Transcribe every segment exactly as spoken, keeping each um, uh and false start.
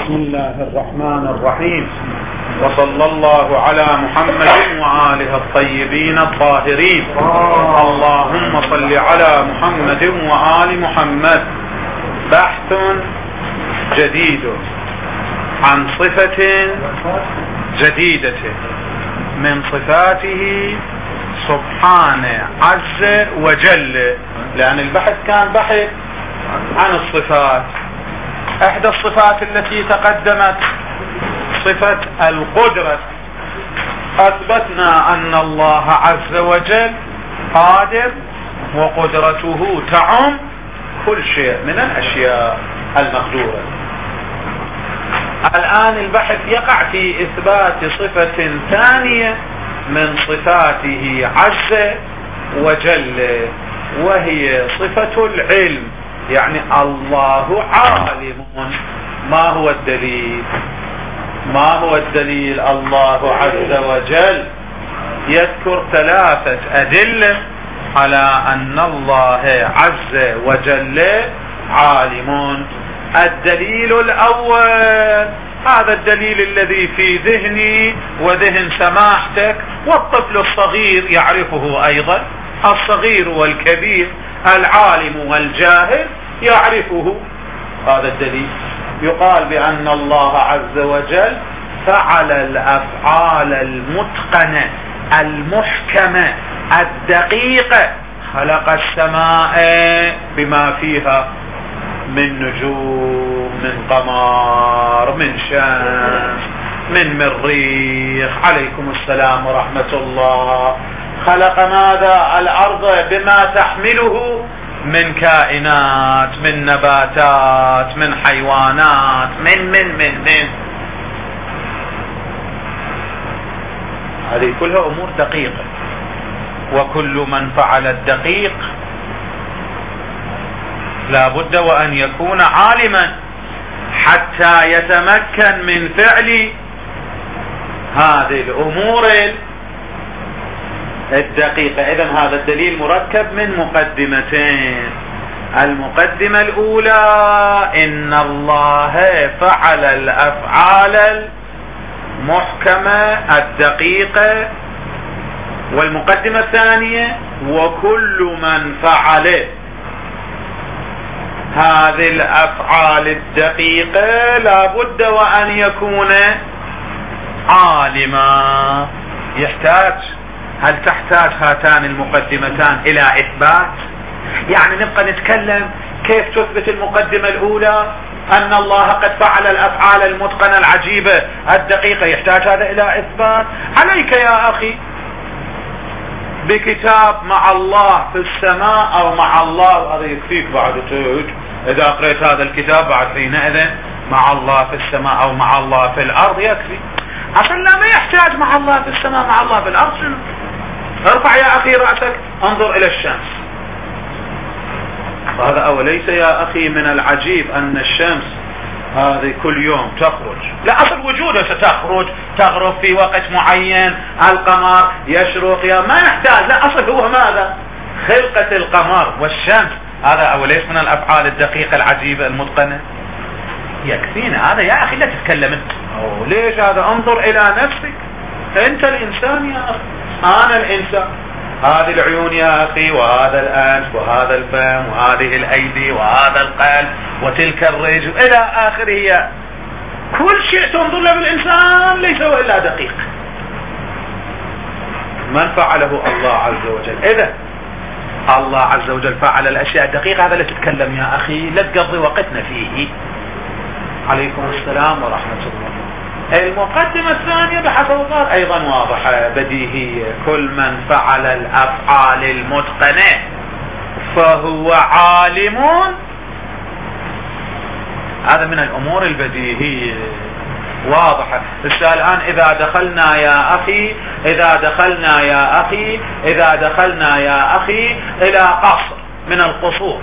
بسم الله الرحمن الرحيم، وصلى الله على محمد وآله الطيبين الطاهرين. اللهم صل على محمد وآل محمد. بحث جديد عن صفة جديدة من صفاته سبحانه عز وجل، لأن البحث كان بحث عن الصفات. احدى الصفات التي تقدمت صفة القدرة، اثبتنا ان الله عز وجل قادر وقدرته تعم كل شيء من الاشياء المقدورة. الان البحث يقع في اثبات صفة ثانية من صفاته عز وجل، وهي صفة العلم، يعني الله عالم. ما هو الدليل؟ ما هو الدليل؟ الله عز وجل يذكر ثلاثة أدلة على أن الله عز وجل عالم. الدليل الأول، هذا الدليل الذي في ذهني وذهن سماحتك والطفل الصغير يعرفه أيضا، الصغير والكبير، العالم والجاهل يعرفه. هذا الدليل يقال بأن الله عز وجل فعل الأفعال المتقنة المحكمة الدقيقة، خلق السماء بما فيها من نجوم، من قمر، من شمس، من مريخ، عليكم السلام ورحمة الله. خلق ماذا؟ الأرض بما تحمله من كائنات، من نباتات، من حيوانات، من من من من هذه كلها أمور دقيقة، وكل من فعل الدقيق لا بد وأن يكون عالما حتى يتمكن من فعل هذه الأمور الدقيقة. إذن هذا الدليل مركب من مقدمتين. المقدمة الأولى إن الله فعل الأفعال المحكمة الدقيقة، والمقدمة الثانية وكل من فعل هذه الأفعال الدقيقة لا بد وأن يكون عالما. يحتاج هل تحتاج هاتان المقدمتان إلى إثبات؟ يعني نبقى نتكلم كيف تثبت المقدمة الأولى أن الله قد فعل الأفعال المتقنة العجيبة الدقيقة، يحتاج هذا إلى إثبات؟ عليك يا أخي بكتاب مع الله في السماء أو مع الله، هذا يكفيك بعد تج إذا قرأت هذا الكتاب بعد حينئذ مع الله في السماء أو مع الله في الأرض يكفي. أصلا ما يحتاج مع الله في السماء مع الله في الأرض. شنو؟ ارفع يا أخي رأسك انظر إلى الشمس. هذا أوليس يا أخي من العجيب أن الشمس هذه كل يوم تخرج؟ لا أصل وجودها ستخرج تغرب في وقت معين، القمر يشرق، يا ما يحتاج. لا أصل هو ماذا؟ خلقة القمر والشمس. هذا أوليس من الأفعال الدقيقة العجيبة المتقنة؟ يكفينا هذا يا أخي، لا تتكلم انت. أوه ليش هذا؟ انظر إلى نفسك، أنت الإنسان يا أخي، أنا الإنسان. هذه العيون يا أخي، وهذا الأنف، وهذا الفم، وهذه الأيدي، وهذا القلب، وتلك الرجل إلى آخره. كل شيء تنظر له بالإنسان ليس هو إلا دقيق. من فعله؟ الله عز وجل. إذا الله عز وجل فعل الأشياء الدقيقة، هذا لا تتكلم يا أخي، لا تقضي وقتنا فيه. عليكم السلام ورحمة الله. المقدمة الثانية بحسب قال أيضا واضحة بديهية، كل من فعل الأفعال المتقنة فهو عالم. هذا من الأمور البديهية واضحة. الآن إذا دخلنا يا أخي إذا دخلنا يا أخي إذا دخلنا يا أخي إلى قصر من القصور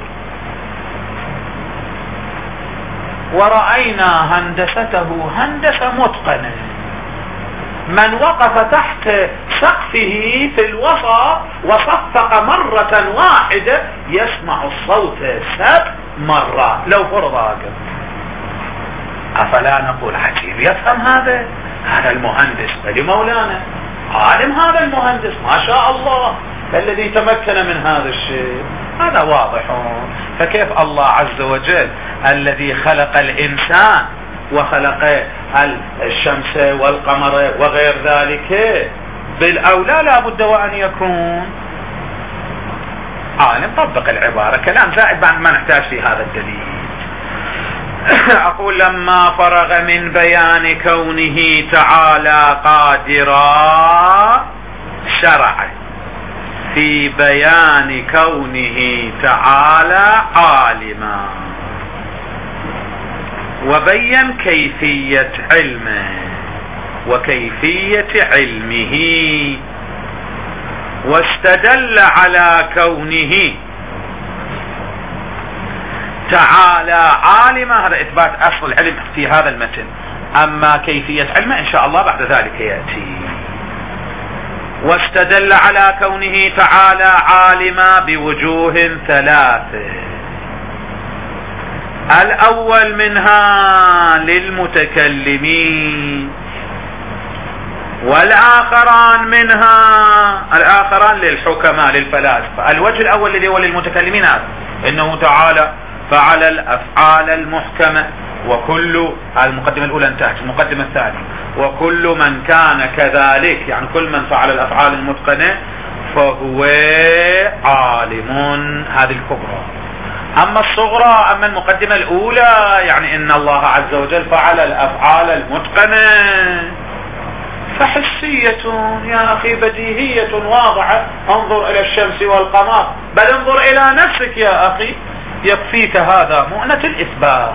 ورأينا هندسته هندسة متقنة، من وقف تحت سقفه في الوسط وصفق مرة واحدة يسمع الصوت سبع مرات لو فرض هكذا. أفلا نقول عجيب يفهم هذا هذا المهندس بل مولانا عالم هذا المهندس ما شاء الله الذي تمكن من هذا الشيء هذا واضح. فكيف الله عز وجل الذي خلق الإنسان وخلق الشمس والقمر وغير ذلك بالأولى لا بد وأن يكون عالم. طبق العبارة كلام زائد بعد ما نحتاج في هذا الدليل. أقول لما فرغ من بيان كونه تعالى قادرا شرع في بيان كونه تعالى عالما وبين كيفية علمه وكيفية علمه واستدل على كونه تعالى عالما. هذا إثبات أصل العلم في هذا المتن. أما كيفية علمه إن شاء الله بعد ذلك يأتي. واستدل على كونه تعالى عالما بوجوه ثلاثة. الأول منها للمتكلمين والآخران منها الآخران للحكماء للفلاسفة. الوجه الأول الذي هو للمتكلمين هذا إنه تعالى فعل الأفعال المحكمة وكل هذه المقدمة الأولى انتهت. المقدمة الثانية وكل من كان كذلك يعني كل من فعل الأفعال المتقنة فهو عالم. هذه الكبرى. أما الصغرى أما المقدمة الأولى يعني إن الله عز وجل فعل الأفعال المتقنة فحسية يا أخي بديهية واضحة. انظر إلى الشمس والقمر بل انظر إلى نفسك يا أخي يكفيك هذا مؤنة الإثبات.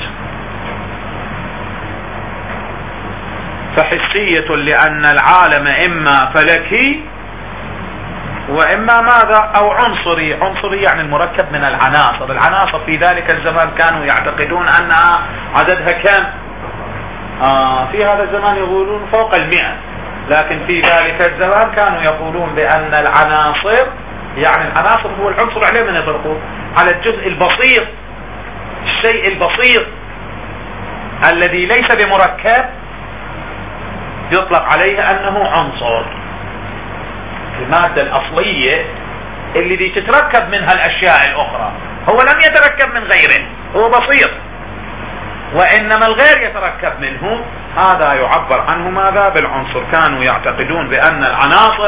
فحسية لأن العالم إما فلكي وإما ماذا أو عنصري. عنصري يعني المركب من العناصر. العناصر في ذلك الزمان كانوا يعتقدون أنها عددها كم آه في هذا الزمان يقولون فوق المئة. لكن في ذلك الزمان كانوا يقولون بأن العناصر يعني العناصر هو العنصر عليه من يطلقون على الجزء البسيط الشيء البسيط الذي ليس بمركب يطلق عليه أنه عنصر. المادة الأصلية اللي تتركب منها الأشياء الأخرى هو لم يتركب من غيره هو بسيط وإنما الغير يتركب منه هذا يعبر عنه ماذا بالعنصر. كانوا يعتقدون بأن العناصر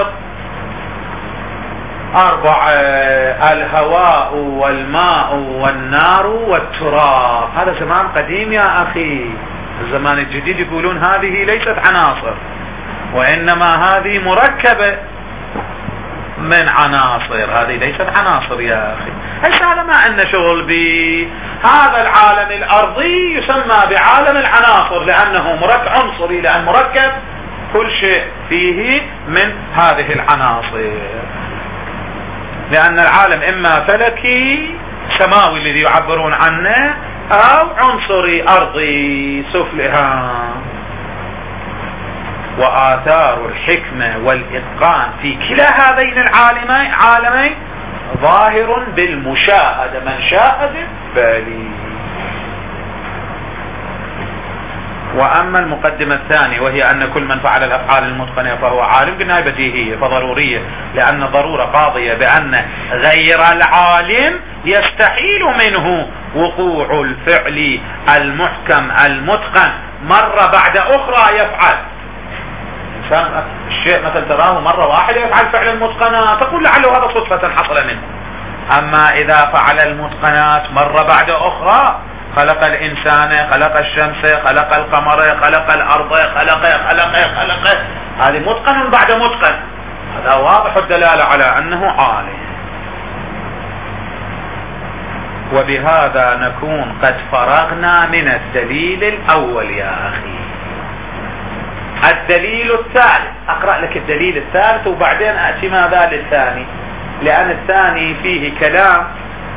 أربعة الهواء والماء والنار والتراب. هذا زمان قديم يا أخي. الزمان الجديد يقولون هذه ليست عناصر وإنما هذه مركبة من عناصر. هذه ليست عناصر يا أخي. ليس هذا ما أن شغل بهذا العالم الأرضي يسمى بعالم العناصر لأنه مركب عنصري لأن مركب كل شيء فيه من هذه العناصر. لأن العالم إما فلكي سماوي الذي يعبرون عنه أو عنصري أرضي سفلها. وآثار الحكمة والإتقان في كلا هذين العالمين عالمين ظاهر بالمشاهدة. من شاهد بالي. وأما المقدمة الثانية وهي أن كل من فعل الأفعال المتقنة فهو عالم قلنا بديهية فضرورية لأن ضرورة قاضية بأن غير العالم يستحيل منه وقوع الفعل المحكم المتقن مرة بعد أخرى يفعل. إنسان الشيء مثل تراه مرة واحدة يفعل فعل المتقنات تقول لعله هذا صدفة حصل منه. أما إذا فعل المتقنات مرة بعد أخرى خلق الإنسان خلق الشمس خلق القمر خلق الأرض خلق خلق خلق هذه متقن بعد متقن. هذا واضح الدلالة على أنه عالم. وبهذا نكون قد فرغنا من الدليل الأول يا أخي. الدليل الثالث أقرأ لك الدليل الثالث وبعدين أتي ماذا للثاني لأن الثاني فيه كلام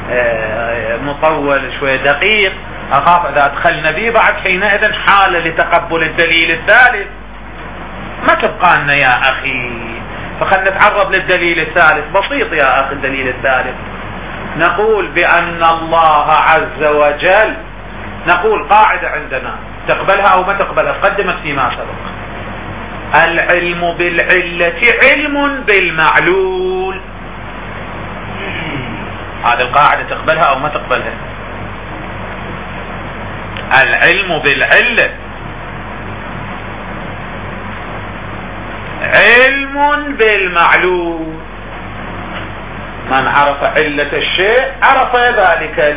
مطول شوية دقيق أخاف إذا أدخلنا به بعد حينئذ حالة لتقبل الدليل الثالث ما تبقى لنا يا أخي. فخلنا نتعرض للدليل الثالث. بسيط يا أخي الدليل الثالث. نقول بأن الله عز وجل نقول قاعدة عندنا تقبلها أو ما تقبلها، تقدمت فيما سبق. العلم بالعلة علم بالمعلول، هذه القاعدة تقبلها أو ما تقبلها. العلم بالعلة علم بالمعلول، من عرف علة الشيء عرف ذلك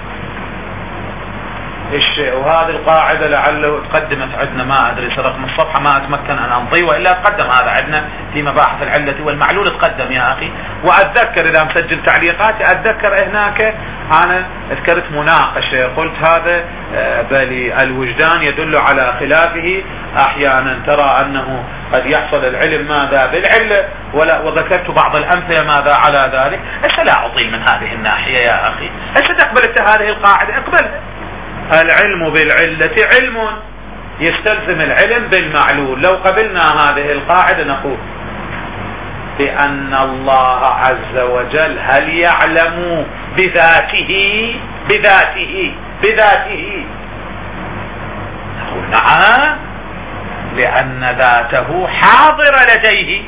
الشيء. وهذه القاعدة لعله تقدمت عندنا، ما أدري رقم الصفحة ما أتمكن أن أمضي، وإلا تقدم هذا عندنا في مباحث العلة والمعلول، تقدم يا أخي. وأتذكر إذا مسجل تعليقاتي أتذكر هناك أنا ذكرت مناقشة، قلت هذا بل الوجدان يدل على خلافه، أحيانا ترى أنه قد يحصل العلم ماذا بالعلة، وذكرت بعض الأمثلة ماذا على ذلك. أسا لا أطيل من هذه الناحية يا أخي، أسا تقبل هذه القاعدة اقبلها. العلم بالعلة علم يستلزم العلم بالمعلول. لو قبلنا هذه القاعدة نقول بأن الله عز وجل هل يعلم بذاته بذاته بذاته نقول نعم، لأن ذاته حاضرة لديه.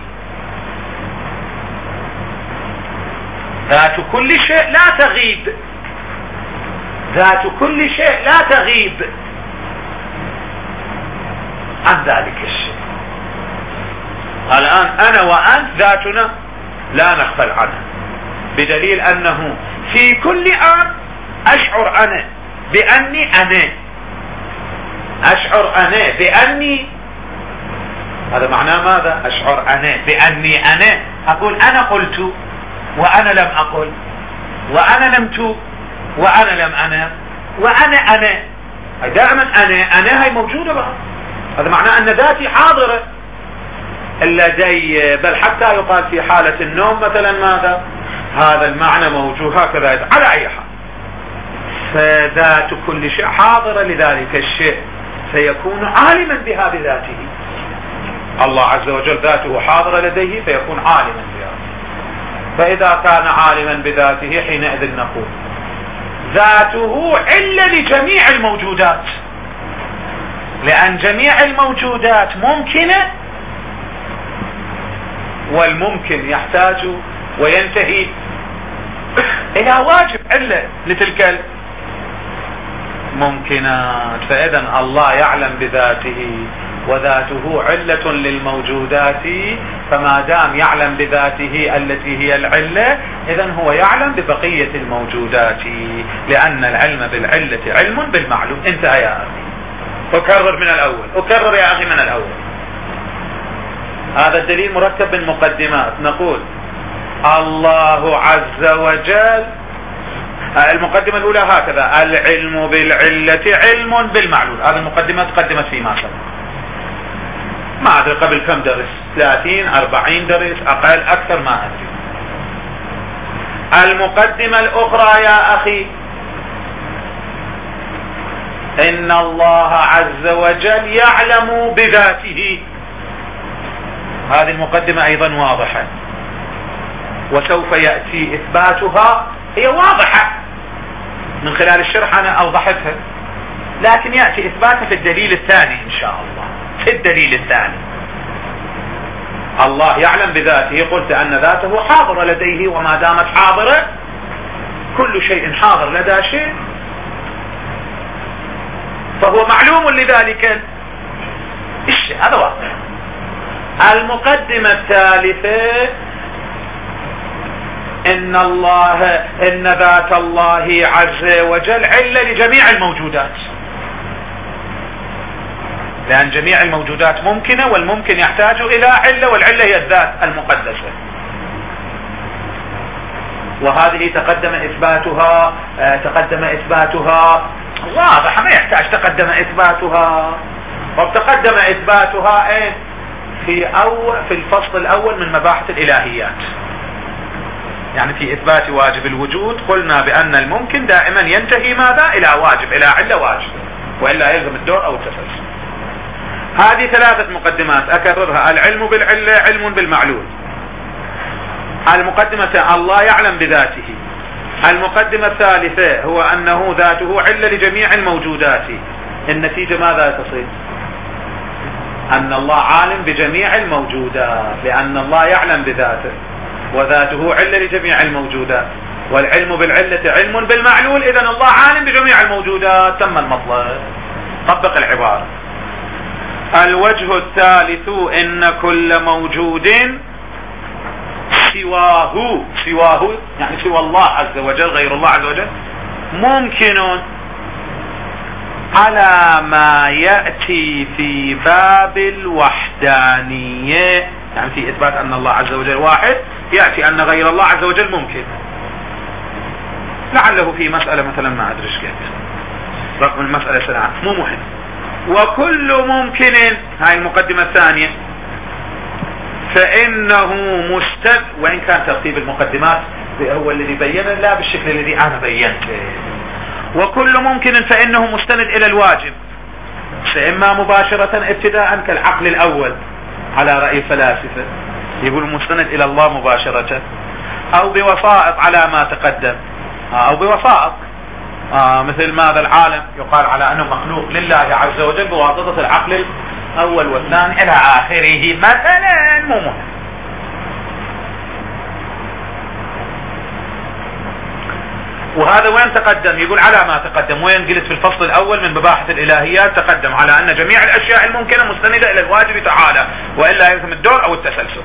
ذات كل شيء لا تغيب، ذات كل شيء لا تغيب عن ذلك الشيء. الآن أنا وأنت ذاتنا لا نغفل عنها، بدليل أنه في كل آن أشعر أنا بأني أنا، أشعر أنا بأني، هذا معناه ماذا؟ أشعر أنا بأني أنا، أقول أنا قلت وأنا لم أقل، وأنا نمت وأنا لم أنام، وأنا أنا، دائما أنا أنا هاي موجودة بها. هذا معناه أن ذاتي حاضرة لدي، بل حتى يقال في حالة النوم مثلا ماذا؟ هذا المعنى موجود هكذا على أي حال. فذات كل شيء حاضرة لذلك الشيء، فيكون عالما بها بذاته. الله عز وجل ذاته حاضرة لديه فيكون عالما بها. فإذا كان عالما بذاته حينئذ نقول ذاته علة لجميع الموجودات، لأن جميع الموجودات ممكنة، والممكن يحتاج وينتهي إلى واجب علة لتلك الممكنات. فإذا الله يعلم بذاته وذاته علة للموجودات، فما دام يعلم بذاته التي هي العلة إذن هو يعلم ببقية الموجودات، لأن العلم بالعلة علم بالمعلوم. انتهى يا أخي. أكرر من الأول، أكرر يا أخي من الأول. هذا الدليل مركب من مقدمات. نقول الله عز وجل، المقدمة الأولى هكذا: العلم بالعلة علم بالمعلول. هذه المقدمة تقدمت فيما سبق، ما أدري قبل كم درس، ثلاثين أربعين درس، أقل أكثر ما أدري. المقدمة الأخرى يا أخي: إن الله عز وجل يعلم بذاته. هذه المقدمة أيضا واضحة، وسوف يأتي إثباتها. هي واضحة من خلال الشرح، أنا أوضحتها، لكن يأتي إثباتها في الدليل الثاني إن شاء الله. في الدليل الثاني الله يعلم بذاته، قلت أن ذاته حاضرة لديه، وما دامت حاضرة كل شيء حاضر لدى شيء فهو معلوم لذلك الشيء. هذا واضح. المقدمة الثالثة: إن الله إن ذات الله عز وجل علة لجميع الموجودات، لأن جميع الموجودات ممكنة، والممكن يحتاج إلى علة، والعلة هي الذات المقدسة. وهذه تقدم إثباتها تقدم إثباتها واضح، ما يحتاج تقدم إثباتها. وتقدم إثباتها إيه؟ في أول في الفصل الأول من مباحث الإلهيات، يعني في إثبات واجب الوجود قلنا بأن الممكن دائما ينتهي ماذا؟ إلى واجب، إلى علة واجب، وإلا يلزم الدور أو التسلسل. هذه ثلاثة مقدمات أكررها: العلم بالعلة علم بالمعلول. المقدمة: الله يعلم النتيجة ماذا تصير؟ أن الله عالم بجميع الموجودات، لأن الله يعلم بذاته، وذاته علة لجميع الموجودات، والعلم بالعلة علم بالمعلول. إذن الله عالم بجميع الموجودات، تم المطلب. طبق العبارة. الوجه الثالث إن كل موجود سواه، سواه يعني سوى الله عز وجل، غير الله عز وجل، ممكن على ما يأتي في باب الوحدانية، يعني في إثبات أن الله عز وجل واحد يأتي أن غير الله عز وجل ممكن. لعله في مسألة مثلا ما أدري ايش كيف، رقم المسألة سنة مو مهم. وكل ممكن، هاي المقدمة الثانية، فإنه مستد، وإن كان ترتيب المقدمات هو الذي بينه لا بالشكل الذي أنا بينته. وكل ممكن فإنه مستند إلى الواجب، فإما مباشرة ابتداء كالعقل الأول على رأي الفلاسفة، يقول مستند إلى الله مباشرة، أو بوسائط على ما تقدم، أو بوسائط آه مثل ماذا العالم يقال على أنه مخلوق لله عز وجل بواسطة العقل الأول والثاني إلى آخره مثلا، مو مهم. وهذا وين تقدم؟ يقول على ما تقدم. وين قلت في الفصل الأول من مباحث الإلهيات تقدم على أن جميع الأشياء الممكنة مستندة إلى الواجب تعالى، وإلا يلزم الدور أو التسلسل.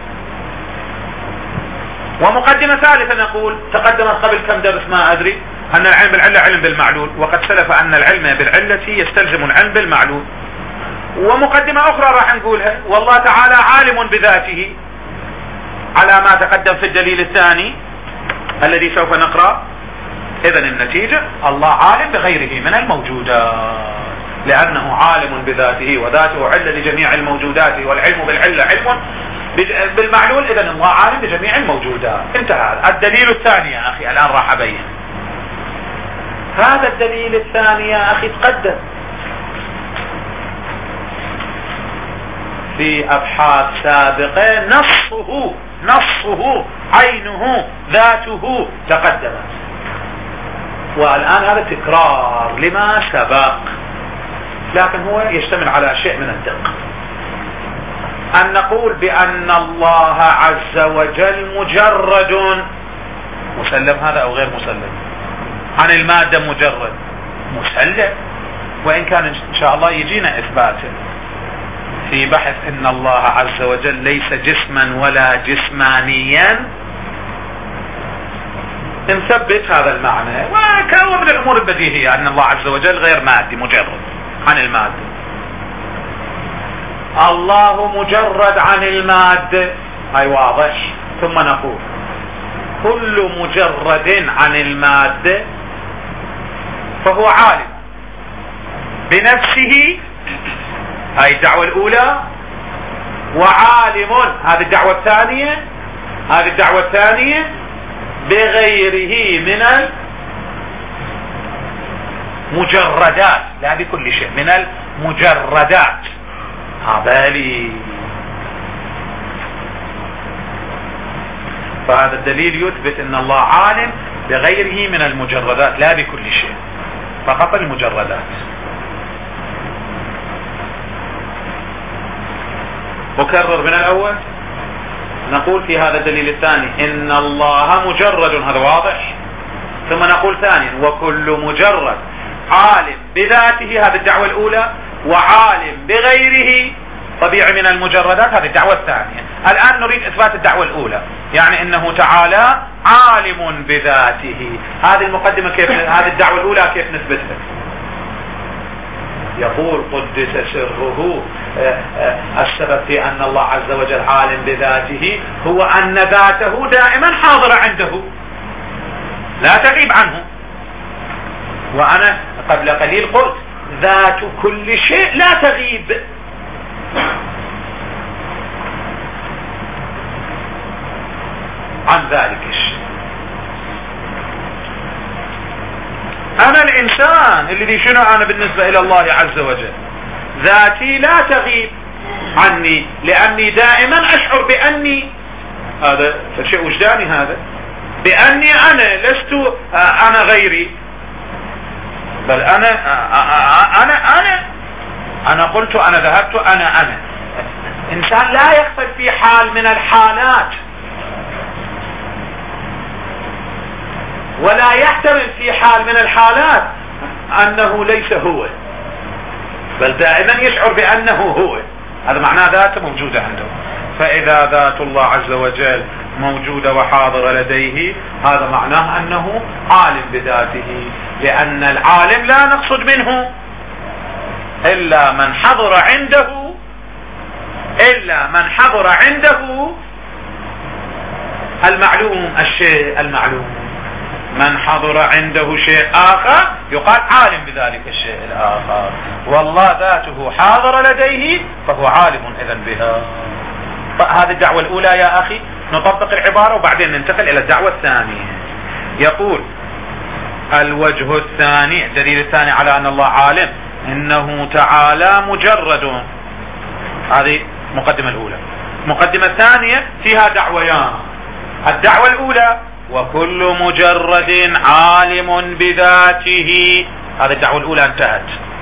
ومقدمة ثالثة نقول تقدمت قبل كم درس ما أدري، أن العلم بالعلة علم بالمعلول، وقد سلف أن العلم بالعلة يستلزم العلم بالمعلول. ومقدمة أخرى راح نقولها، والله تعالى عالم بذاته على ما تقدم في الدليل الثاني الذي سوف نقرأ. إذن النتيجة الله عالم بغيره من الموجودات، لأنه عالم بذاته، وذاته علة لجميع الموجودات، والعلم بالعلة علم بالمعلول. إذن الله عالم بجميع الموجودات. انتهى. الدليل الثاني يا أخي الآن راح أبين. هذا الدليل الثاني يا أخي تقدم في أبحاث سابقة، نصه نصه عينه ذاته تقدمت، والآن هذا تكرار لما سبق، لكن هو يشتمل على شيء من الدقة. أن نقول بأن الله عز وجل مجرد، مسلم هذا أو غير مسلم؟ عن المادة مجرد، مسلم، وإن كان إن شاء الله يجينا إثباته في بحث إن الله عز وجل ليس جسما ولا جسمانيا، نثبت هذا المعنى. وكان من الأمور البديهية أن الله عز وجل غير مادي مجرد عن المادة. الله مجرد عن المادة، هاي واضح. ثم نقول كل مجرد عن المادة فهو عالم بنفسه، هاي الدعوة الأولى، وعالم، هذه الدعوة الثانية، هذه الدعوة الثانية بغيره من المجردات، لا بكل شيء، من المجردات. هذا لي. فهذا الدليل يثبت ان الله عالم بغيره من المجردات لا بكل شيء، فقط المجردات. أكرر من الأول. نقول في هذا الدليل الثاني إن الله مجرد، هذا واضح. ثم نقول ثانيا وكل مجرد عالم بذاته، هذه الدعوة الأولى، وعالم بغيره طبيعي من المجردات، هذه الدعوة الثانية. الآن نريد إثبات الدعوة الأولى، يعني إنه تعالى عالم بذاته. هذه المقدمة كيف، هذه الدعوة الأولى كيف نثبتها؟ يقول قدس سره السبب في أن الله عز وجل عالم بذاته هو أن ذاته دائما حاضرة عنده لا تغيب عنه. وأنا قبل قليل قلت ذات كل شيء لا تغيب. عن ذلك الشيء أنا الإنسان الذي شنو أنا بالنسبة إلى الله عز وجل، ذاتي لا تغيب عني، لأني دائما أشعر بأني، هذا شيء وجداني، هذا بأني أنا لست أنا غيري، بل أنا أنا أنا انا قلت، انا ذهبت، انا انا انسان لا يقصد في حال من الحالات ولا يحتمل في حال من الحالات انه ليس هو، بل دائما يشعر بانه هو. هذا معناه ذاته موجودة عنده. فاذا ذات الله عز وجل موجودة وحاضرة لديه، هذا معناه انه عالم بذاته، لان العالم لا نقصد منه الا من حضر عنده الا من حضر عنده المعلوم، الشيء المعلوم. من حضر عنده شيء آخر يقال عالم بذلك الشيء الآخر، والله ذاته حاضر لديه فهو عالم إذن بها. هذه الدعوة الأولى يا أخي. نطبق العبارة وبعدين ننتقل إلى الدعوة الثانية. يقول الوجه الثاني، الدليل الثاني على أن الله عالم، إنه تعالى مجرد. هذه مقدمة الأولى. مقدمة الثانية فيها دعويان. الدعوة الأولى وكل مجرد عالم بذاته، هذه الدعوة الأولى انتهت.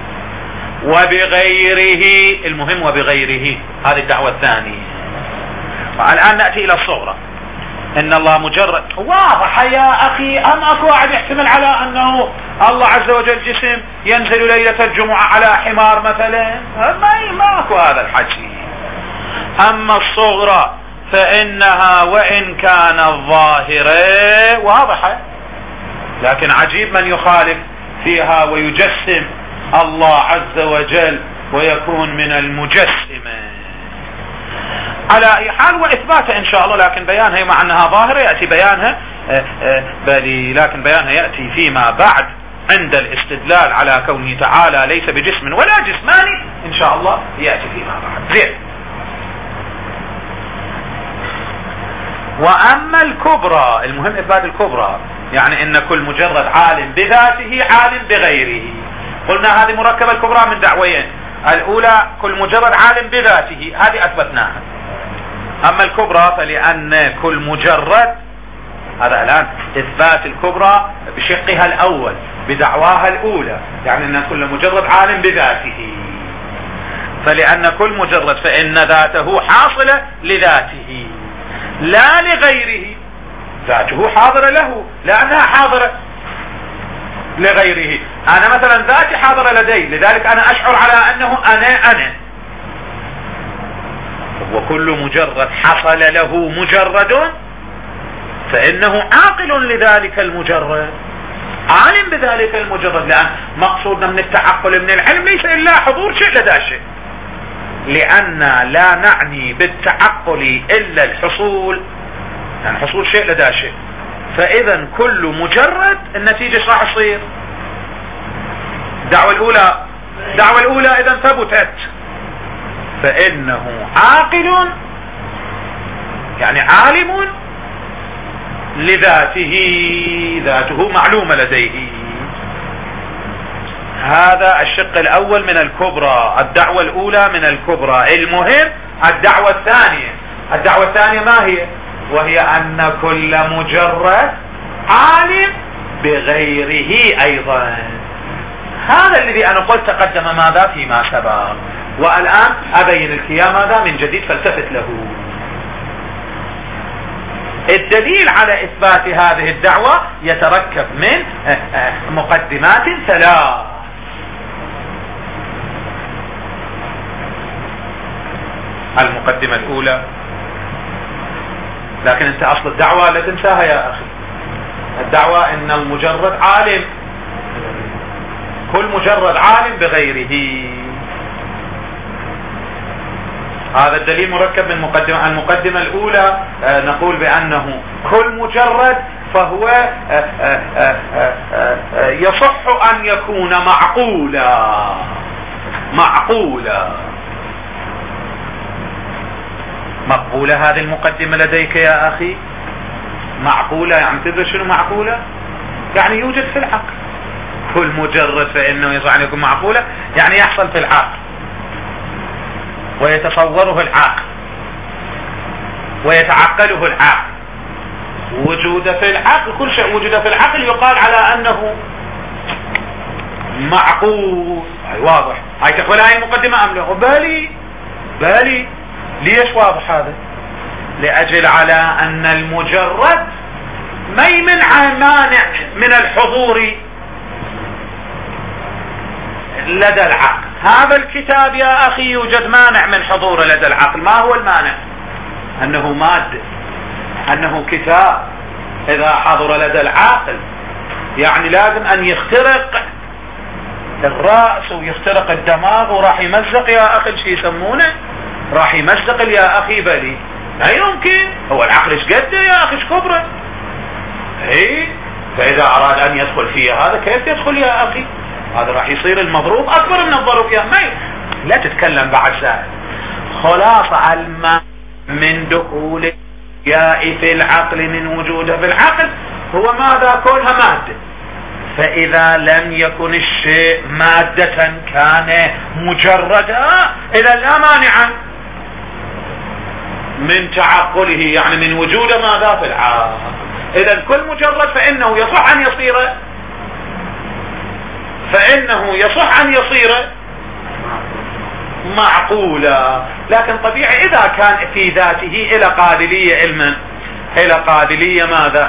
وبغيره، المهم وبغيره، هذه الدعوة الثانية. والآن نأتي إلى الصغرى. إن الله مجرد، واضح يا أخي. أم أكو واحد يحتمل على أنه الله عز وجل جسم ينزل ليلة الجمعة على حمار مثلا؟ ما ما أكو هذا الحكي. أما الصغرى فإنها وإن كان الظاهرة واضحة، لكن عجيب من يخالف فيها ويجسم الله عز وجل ويكون من المجسمة. على أي حال وإثباتها إن شاء الله، لكن بيانها مع أنها ظاهرة يأتي بيانها بل لكن بيانها يأتي فيما بعد عند الاستدلال على كونه تعالى ليس بجسم ولا جسماني، إن شاء الله يأتي فيما بعد. زين. وأما الكبرى، المهم إثبات الكبرى، يعني إن كل مجرد عالم بذاته عالم بغيره. قلنا هذه مركبة الكبرى من دعوين. الأولى كل مجرد عالم بذاته، هذه أثبتناها. أما الكبرى فلأن كل مجرد، هذا الآن إثبات الكبرى بشقها الأول بدعواها الأولى، يعني أن كل مجرد عالم بذاته. فلأن كل مجرد فإن ذاته حاصلة لذاته لا لغيره. ذاته حاضرة له لأنها حاضرة لغيره. أنا مثلا ذاتي حاضرة لدي، لذلك أنا أشعر على أنه أنا أنا. وكل مجرد حصل له مجرد فإنه عاقل لذلك المجرد، عالم بذلك المجرد، لأن مقصودنا من التعقل من العلم ليس إلا حضور شيء لدى شيء، لأن لا نعني بالتعقل إلا الحصول، يعني حصول شيء لدى شيء. فإذا كل مجرد النتيجة راح تصير الدعوة الأولى. الدعوة الأولى إذا ثبتت فإنه عاقل، يعني عالم لذاته، ذاته معلومة لديه. هذا الشق الأول من الكبرى، الدعوة الأولى من الكبرى. المهم الدعوة الثانية. الدعوة الثانية ما هي؟ وهي أن كل مجرد عالم بغيره أيضا. هذا الذي أنا قلت تقدم ماذا فيما سبق، والآن أبين لك ماذا من جديد فالتفت له. الدليل على إثبات هذه الدعوة يتركب من مقدمات ثلاث. المقدمة الأولى، لكن انت أصل الدعوة لا تنساها يا أخي. الدعوة إن المجرد عالم، كل مجرد عالم بغيره. هذا الدليل مركب من مقدمة. المقدمة الأولى نقول بأنه كل مجرد فهو يصح أن يكون معقولا. معقولا مقبولة هذه المقدمة لديك يا أخي؟ معقولة يعني تدري شنو معقولة؟ يعني يوجد في العقل. كل مجرد فإنه يصح أن يكون معقولة، يعني يحصل في العقل ويتصوره العقل ويتعقله العقل. وجود في العقل، كل شيء وجد في العقل يقال على أنه معقول. هاي واضح، هاي تقبل هاي المقدمة أم لا؟ بالي بالي. ليش واضح هذا؟ لأجل على أن المجرد ما يمنع مانع من الحضور لدى العقل. هذا الكتاب يا أخي يوجد مانع من حضوره لدى العقل. ما هو المانع؟ أنه مادة، أنه كتاب. إذا حضر لدى العاقل يعني لازم أن يخترق الرأس ويخترق الدماغ وراح يمزق يا أخي شي يسمونه، راح يمزق يا أخي بلي. لا يمكن. هو العقل ايش قده يا أخي، ايش كبره؟ اي فإذا أراد أن يدخل فيها هذا كيف يدخل يا أخي؟ هذا راح يصير المضروب أكبر من الضروب يا ما. لا تتكلم بعد زائد. خلاصة الماء من دخول الأشياء في العقل من وجوده في العقل هو ماذا؟ كونها مادة. فإذا لم يكن الشيء مادة كان مجردا إذا لا مانع من تعقله، يعني من وجود ماذا في العقل. إذا كل مجرد فإنه يصح أن يصير فإنه يصح أن يصير معقولا. لكن طبيعي إذا كان في ذاته إلى قابلية علما، إلى قابلية ماذا؟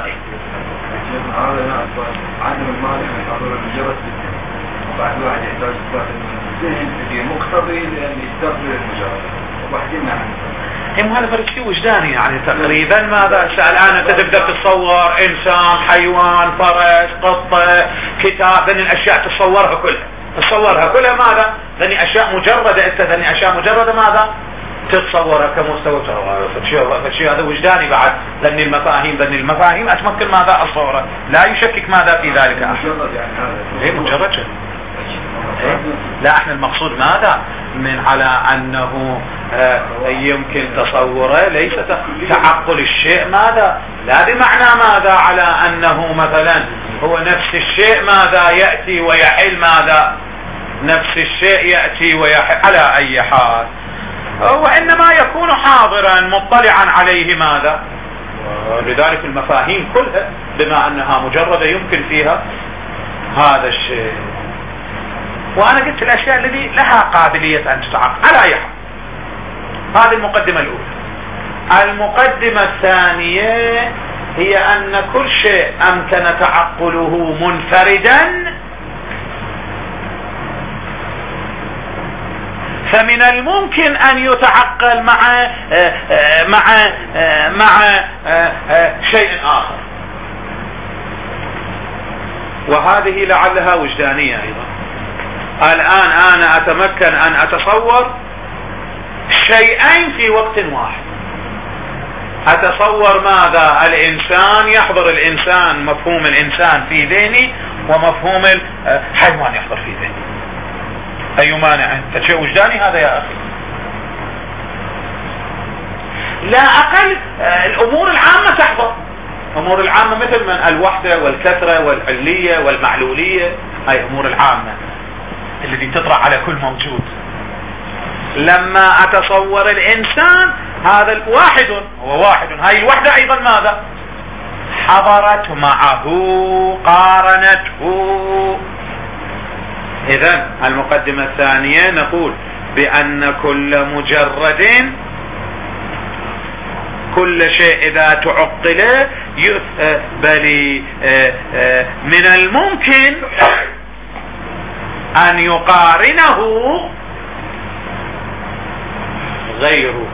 عدم المانع من حضور المجرد وبعد واحد يحتاج الذهن في مقتضي لأن يستقبل المجرد وبحكينا عنه. هم هذا فرق شيء وجداني يعني تقريبا. ماذا الآن أنت تبدأ تتصور إنسان، حيوان، فرس، قطة، كتاب، ذني الأشياء تتصورها كلها تتصورها كلها ماذا؟ ذني أشياء مجردة. أنت ذني أشياء مجردة ماذا؟ تتصورها كمستوى. فالشيء هذا وجداني بعد. ذني المفاهيم ذني المفاهيم أتمكن ماذا أصورها، لا يشكك ماذا في ذلك أحد. إيه مجرد شيء. إيه؟ لا احنا المقصود ماذا؟ من على أنه آه يمكن تصوره ليس تعقل الشيء ماذا؟ لا بمعنى ماذا على أنه مثلا هو نفس الشيء ماذا يأتي ويحل ماذا؟ نفس الشيء يأتي ويحل على أي حال، وإنما يكون حاضرا مطلعا عليه ماذا؟ لذلك المفاهيم كلها بما أنها مجردة يمكن فيها هذا الشيء. وأنا قلت الأشياء التي لها قابلية أن تتعقل على أي حال. هذه المقدمة الأولى. المقدمة الثانية هي أن كل شيء أمكن تعقله منفردا فمن الممكن أن يتعقل مع مع مع شيء آخر. وهذه لعلها وجدانية أيضا. الآن أنا أتمكن أن أتصور شيئين في وقت واحد. أتصور ماذا؟ الإنسان، يحضر الإنسان مفهوم الإنسان في ذهني ومفهوم الحيوان يحضر في ذهني. أي مانع؟ فشيء وجداني هذا يا أخي. لا أقل الأمور العامة تحضر. الأمور العامة مثل من الوحدة والكثرة والعلية والمعلولية، هاي أمور العامة التي تطرح على كل موجود. لما أتصور الإنسان هذا الواحد هو واحد، هاي الوحدة أيضا ماذا؟ حضرت معه قارنته. إذن المقدمة الثانية نقول بأن كل مجرد، كل شيء إذا تعقل بل من الممكن أن يقارنه غيره.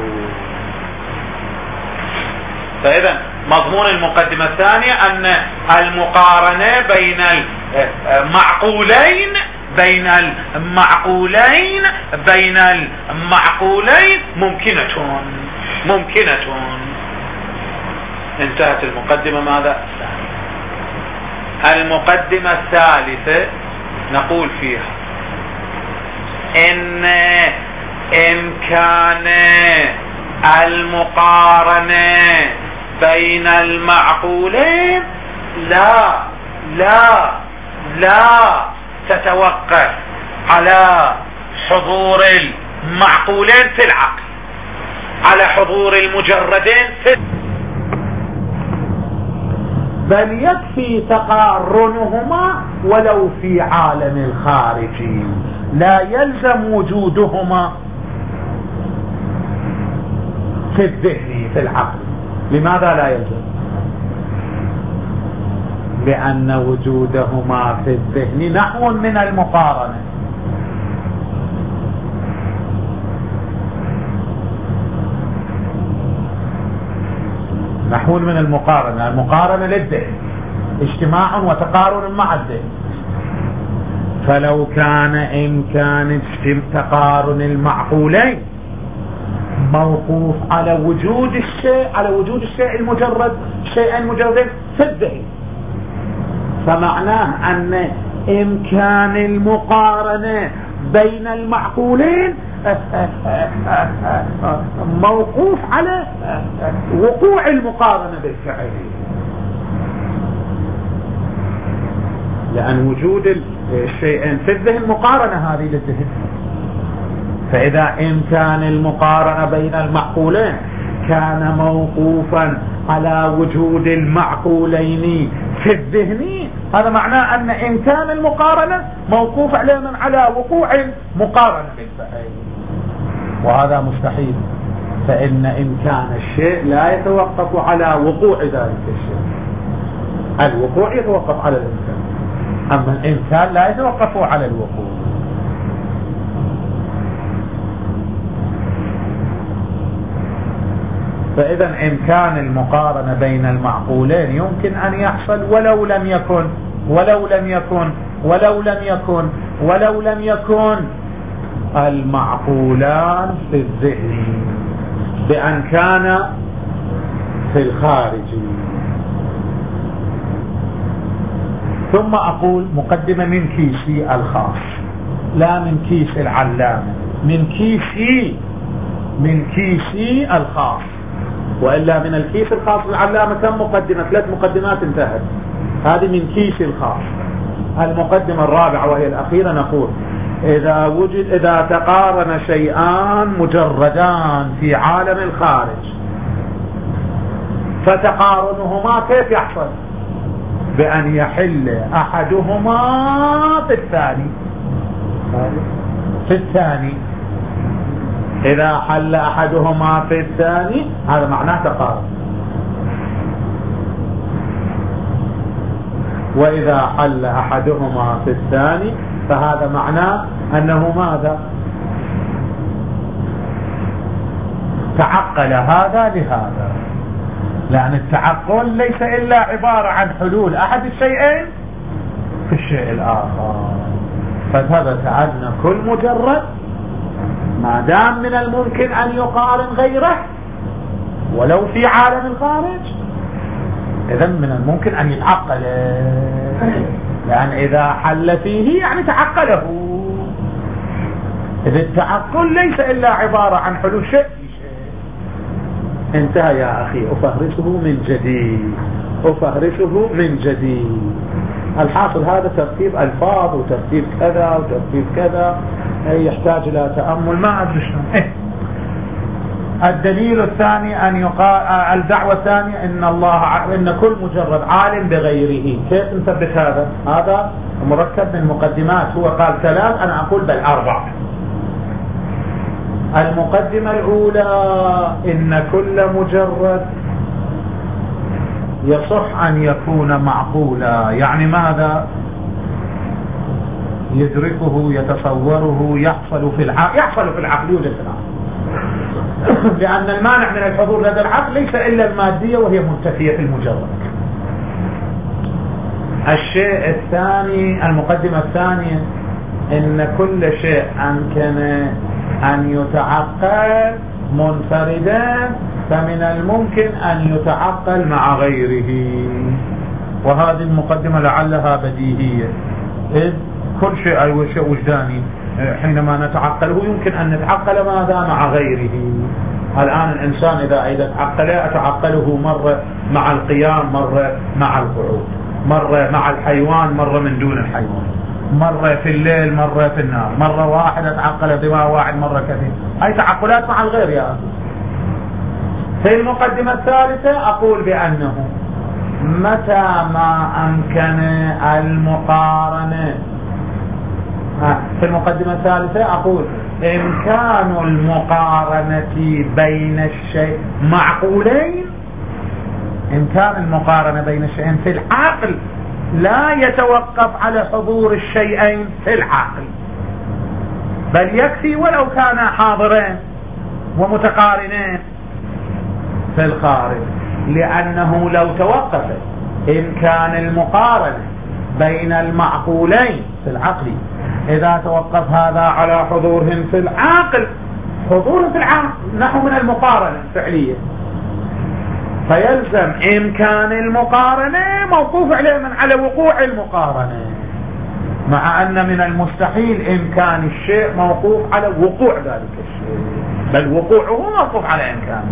فإذا مضمون المقدمة الثانية أن المقارنة بين المعقولين بين المعقولين بين المعقولين ممكنة ممكنة. انتهت المقدمة ماذا؟ المقدمة الثالثة نقول فيها إن إمكان المقارنة بين المعقولين لا لا لا تتوقف على حضور المعقولين في العقل، على حضور المجردين في بل يكفي تقارنهما ولو في عالم الخارج، لا يلزم وجودهما في الذهن في العقل. لماذا لا يلزم؟ لأن وجودهما في الذهن نحو من المقارنة. نحو من المقارنة، المقارنة للذهن اجتماع وتقارن مع الذهن. فلو كان إمكان تقارن المعقولين موقوف على وجود الشيء على وجود الشيء المجرد شيئين مجردين في الذهن، فمعناه أن إمكان المقارنة بين المعقولين موقوف على وقوع المقارنة بالفعل، لأن وجود الشيئين في الذهن مقارنة هذه للذهن. فإذا إمكان المقارنة بين المعقولين كان موقوفا على وجود المعقولين في الذهن، هذا معناه أن إمكان المقارنة موقوف على من على وقوع مقارنة بالفعل، وهذا مستحيل. فإن إمكان الشيء لا يتوقف على وقوع ذلك الشيء، الوقوع يتوقف على الإمكان، أما الإمكان لا يتوقف على الوقوع. فإذا إمكان المقارنة بين المعقولين يمكن أن يحصل ولو لم يكن ولو لم يكن ولو لم يكن ولو لم يكن المعقولان في الذهن، بأن كان في الخارج. ثم أقول مقدمة من كيسي الخاص، لا من كيس العلامة، من كيسي من كيسي الخاص، وإلا من الكيس الخاص العلامة كم مقدمة؟ ثلاث مقدمات انتهت، هذه من كيس الخاص. المقدمة الرابعة وهي الأخيرة نقول إذا وجد إذا تقارن شيئان مجردان في عالم الخارج فتقارنهما كيف يحصل؟ بأن يحل أحدهما في الثاني في الثاني إذا حل أحدهما في الثاني هذا معناه تقارن، وإذا حل أحدهما في الثاني فهذا معناه أنه ماذا؟ تعقل هذا لهذا، لأن التعقل ليس إلا عبارة عن حلول أحد الشيئين في الشيء الآخر. فثبت أن كل مجرد ما دام من الممكن أن يقارن غيره ولو في عالم الخارج، إذن من الممكن أن يتعقل، لأن إذا حل فيه يعني تعقله. إذا التعقل ليس إلا عبارة عن حلول شيء في شيء. انتهى يا أخي، أفهرسه من جديد أفهرسه من جديد. الحاصل هذا ترتيب ألفاظ وترتيب كذا وترتيب كذا يحتاج إلى تأمل، ما أدري شلون. إيه؟ الدليل الثاني أن يقال الدعوة الثانية إن الله إن كل مجرد عالم بغيره. كيف نثبت هذا؟ هذا مركب من مقدمات، هو قال ثلاث أنا أقول بل أربع. المقدمة الأولى إن كل مجرد يصح أن يكون معقولا، يعني ماذا؟ يدركه يتصوره يحصل في العقل يحصل في العقل يوجد في العقل، لأن المانع من الحضور لدى العقل ليس إلا المادية وهي منتفية في المجرد. الشيء الثاني المقدمة الثانية إن كل شيء أمكن أن يتعقل منفردا فمن الممكن أن يتعقل مع غيره. وهذه المقدمة لعلها بديهية، إذ كل شيء أي شيء وجداني حينما نتعقله يمكن أن نتعقل ماذا مع غيره. الآن الإنسان إذا إذا تعقل أتعقله مرة مع القيام، مرة مع القعود، مرة مع الحيوان، مرة من دون الحيوان، مرة في الليل، مرة في النهار، مرة واحد أتعقل دماء واحد، مرة كثير. هاي تعقلات مع الغير يا أخي. في المقدمة الثالثة أقول بأنه متى ما أمكن المقارنة. في المقدمة الثالثة أقول إمكان المقارنة بين الشيء معقولين، إمكان المقارنة بين الشيئين في العقل لا يتوقف على حضور الشيئين في العقل، بل يكفي ولو كانا حاضرين ومتقارنين في الخارج، لأنه لو توقف إمكان المقارنة بين المعقولين في العقل، إذا توقف هذا على حضورهم في العقل، حضورهم في العقل نحو من المقارنة الفعلية، فيلزم إمكان المقارنة موقوف عليه من على وقوع المقارنة، مع أن من المستحيل إمكان الشيء موقوف على وقوع ذلك الشيء، بل وقوعه موقوف على إمكانه.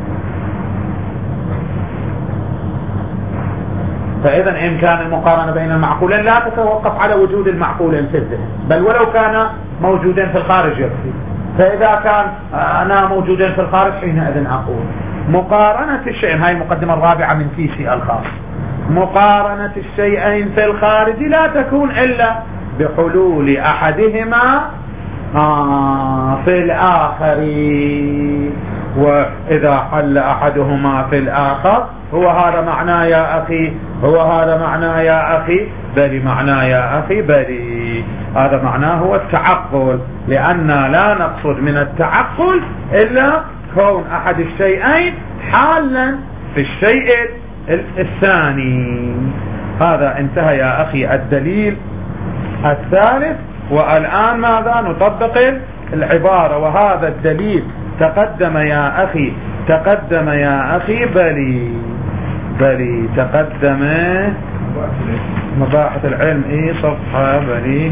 فإذا إمكان المقارنة بين المعقولين لا تتوقف على وجود المعقولين في الذهن، بل ولو كان موجودين في الخارج يكفي. فإذا كان أنا موجودين في الخارج حينئذ أقول مقارنة الشيئين، هاي المقدمة الرابعة من كيسي الخاص، مقارنة الشيئين في الخارج لا تكون إلا بحلول أحدهما آه في الآخر، وإذا حل أحدهما في الآخر هو هذا معناه يا أخي، هو هذا معناه يا أخي، بل معناه يا أخي، بل هذا معناه هو التعقل، لأننا لا نقصد من التعقل إلا كون أحد الشيئين حالا في الشيء الثاني. هذا انتهى يا أخي الدليل الثالث. والآن ماذا؟ نطبق العبارة. وهذا الدليل تقدم يا أخي، تقدم يا أخي، بلي بلي تقدم مباحث العلم ايه صفحة بلي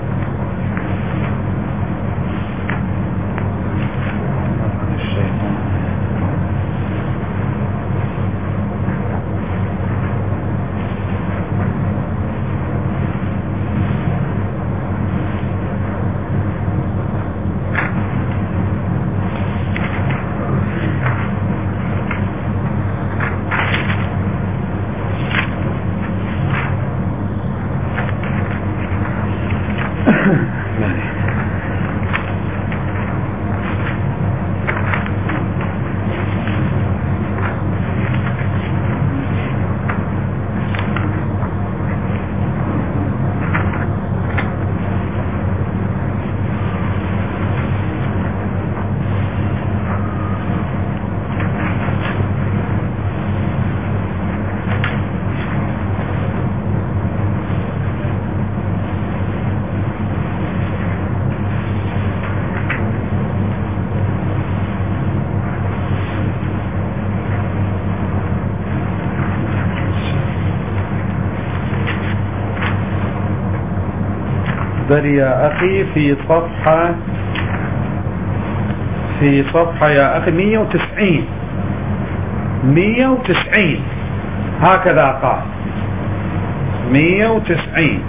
بل يا أخي في صفحة في صفحة يا أخي مية وتسعين مية وتسعين هكذا قال مية وتسعين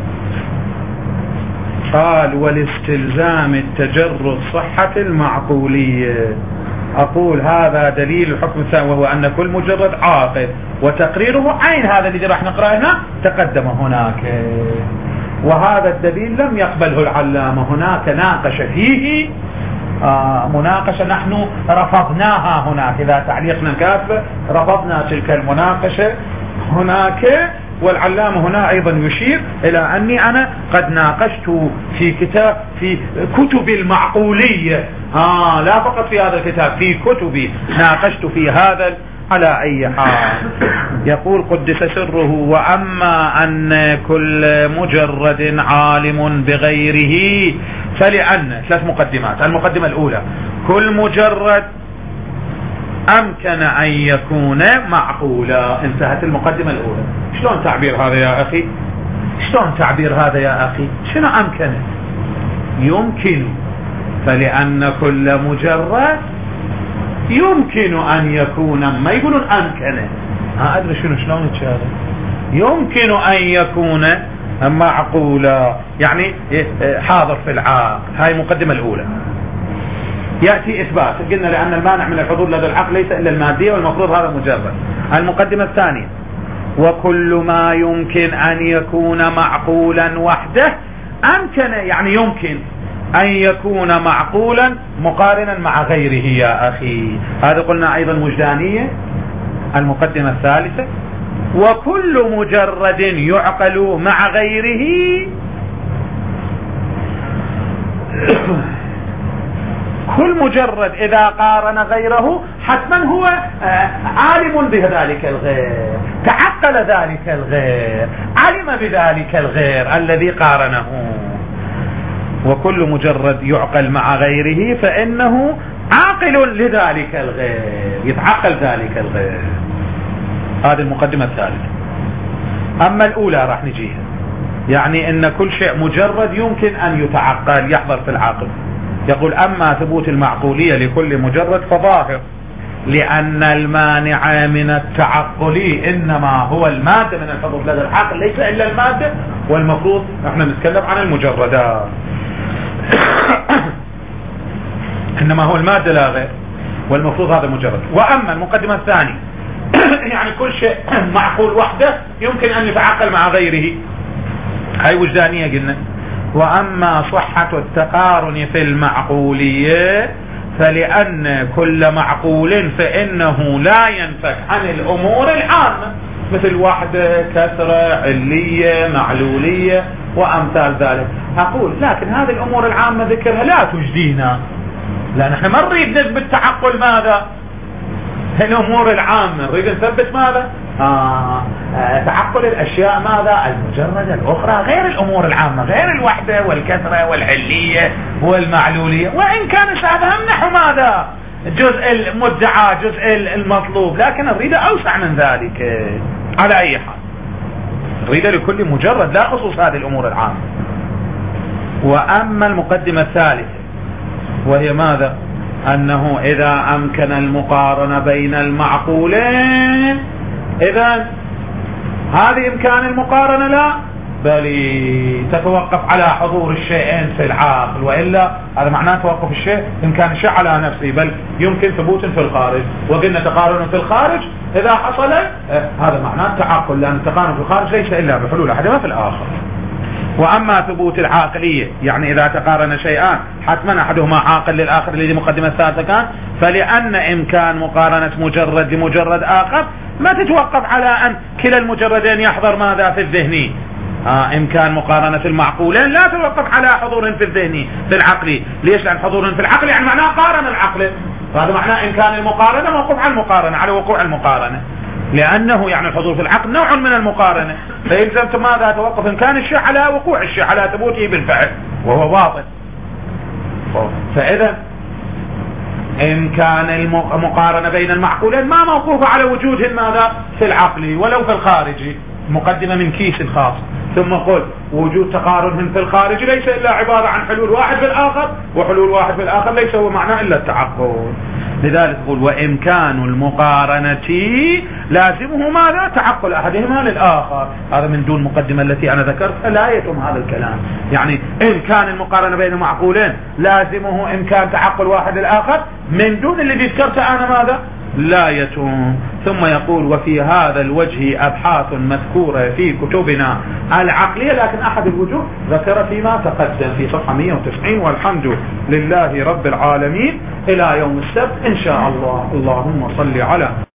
قال والاستلزام التجرد صحة المعقولية. أقول هذا دليل الحكم الثاني، وهو أن كل مجرد عاقل وتقريره عين. هذا الذي راح نقرأه هنا تقدم هناك، وهذا الدليل لم يقبله العلامة. هناك ناقش فيه آه مناقشة نحن رفضناها هناك، إذا تعليقنا كافة رفضنا تلك المناقشة هناك. والعلامة هنا أيضا يشير إلى أني أنا قد ناقشت في كتاب في كتب المعقولية، آه لا فقط في هذا الكتاب، في كتبي ناقشت في هذا. على أي حال يقول قدس سره: وأما أن كل مجرد عالم بغيره فلأن ثلاث مقدمات. المقدمة الأولى: كل مجرد أمكن أن يكون معقولا. انتهت المقدمة الأولى. شلون تعبير هذا يا أخي؟ شلون تعبير هذا يا أخي؟ شنو أمكن؟ يمكن. فلأن كل مجرد يمكن أن يكون، ما يقولون أمكن، ما أدري شنو شلون هذا، يمكن أن يكون معقولا، يعني حاضر في العقل. هاي المقدمة الأولى. يأتي إثبات، قلنا لأن المانع من الحضور لدى العقل ليس إلا المادية، والمفروض هذا مجرد. المقدمة الثانية: وكل ما يمكن أن يكون معقولا وحده أمكن، يعني يمكن أن يكون معقولا مقارنا مع غيره يا أخي. هذا قلنا أيضا وجدانية المقدمة الثالثة. وكل مجرد يعقل مع غيره كل مجرد إذا قارن غيره حتما هو عالم بذلك الغير، تعقل ذلك الغير، علم بذلك الغير الذي قارنه. وكل مجرد يعقل مع غيره فإنه عاقل لذلك الغير، يتعقل ذلك الغير. هذه المقدمة الثالثة. أما الأولى راح نجيها، يعني إن كل شيء مجرد يمكن أن يتعقل يحضر في العقل. يقول أما ثبوت المعقولية لكل مجرد فظاهر، لأن المانع من التعقل إنما هو المادة من الحضور لدى العقل، ليس إلا المادة، والمفروض احنا نتكلم عن المجردات إنما هو المادة لا غير، والمفروض هذا مجرد. وأما المقدمة الثانية يعني كل شيء معقول وحده يمكن أن يتعقل مع غيره، هاي وجدانية قلنا. وأما صحة التقارن في المعقولية فلأن كل معقول فإنه لا ينفك عن الأمور العامة، مثل وحدة، كثرة، علية، معلولية وأمثال ذلك. أقول لكن هذه الأمور العامة ذكرها لا تجدينا، لأن احنا ما نريد نثبت تعقل ماذا؟ الأمور العامة، نريد نثبت ماذا؟ آه آه تعقل الأشياء ماذا؟ المجردة الأخرى، غير الأمور العامة، غير الوحدة والكثرة والعلية والمعلولية. وإن كان سابهم نحو ماذا؟ جزء المدعى، جزء المطلوب، لكن نريد أوسع من ذلك. على أي حال نريد لكل مجرد، لا خصوص هذه الأمور العامة. وأما المقدمة الثالثة وهي ماذا؟ أنه إذا أمكن المقارنة بين المعقولين، إذا هذه إمكان المقارنة لا، بل تتوقف على حضور الشيئين في العقل، وإلا هذا معناه توقف الشيء إمكان الشيء على نفسه، بل يمكن ثبوت في الخارج. وقلنا تقارن في الخارج إذا حصل اه هذا معناه تعقل، لأن التقارن في الخارج ليس إلا بحلول أحدهما في الآخر. وأما ثبوت العاقلية، يعني إذا تقارن شيئان حتما أحدهما عاقل للآخر الذي مقدمة الثالثة كان، فلأن إمكان مقارنة مجرد لمجرد آخر ما تتوقف على أن كلا المجردين يحضر ماذا في الذهني. آه إمكان مقارنة المعقولين لا توقف على حضور في الذهني في العقلي. ليش؟ لأن حضور في العقل يعني معناه قارن العقل، هذا معناه إمكان المقارنة موقف على المقارنة، على وقوع المقارنة، لأنه يعني الحضور في العقل نوع من المقارنة، فيلزم ماذا؟ توقف إمكان الشيء على وقوع الشيء، على ثبوته بالفعل، وهو باطل. فإذا إمكان المقارنة بين المعقولين ما موقوفة على وجودهم ماذا؟ في العقل ولو في الخارجي. مقدمة من كيس خاص. ثم قل وجود تقارنهم في الخارج ليس إلا عبارة عن حلول واحد في الآخر، وحلول واحد في الآخر ليس هو معناه إلا التعقل. لذلك قل وإمكان المقارنة لازمه ماذا؟ تعقل أحدهما للآخر. هذا من دون مقدمة التي أنا ذكرتها لا يتم هذا الكلام. يعني إمكان المقارنة بين معقولين لازمه إمكان تعقل واحد للآخر، من دون اللي ذكرته أنا ماذا؟ لا يتم. ثم يقول وفي هذا الوجه أبحاث مذكورة في كتبنا العقلية، لكن أحد الوجوه ذكر فيما تقدم في صفحة مئة وتسعين. والحمد لله رب العالمين. إلى يوم السبت إن شاء الله. اللهم صل على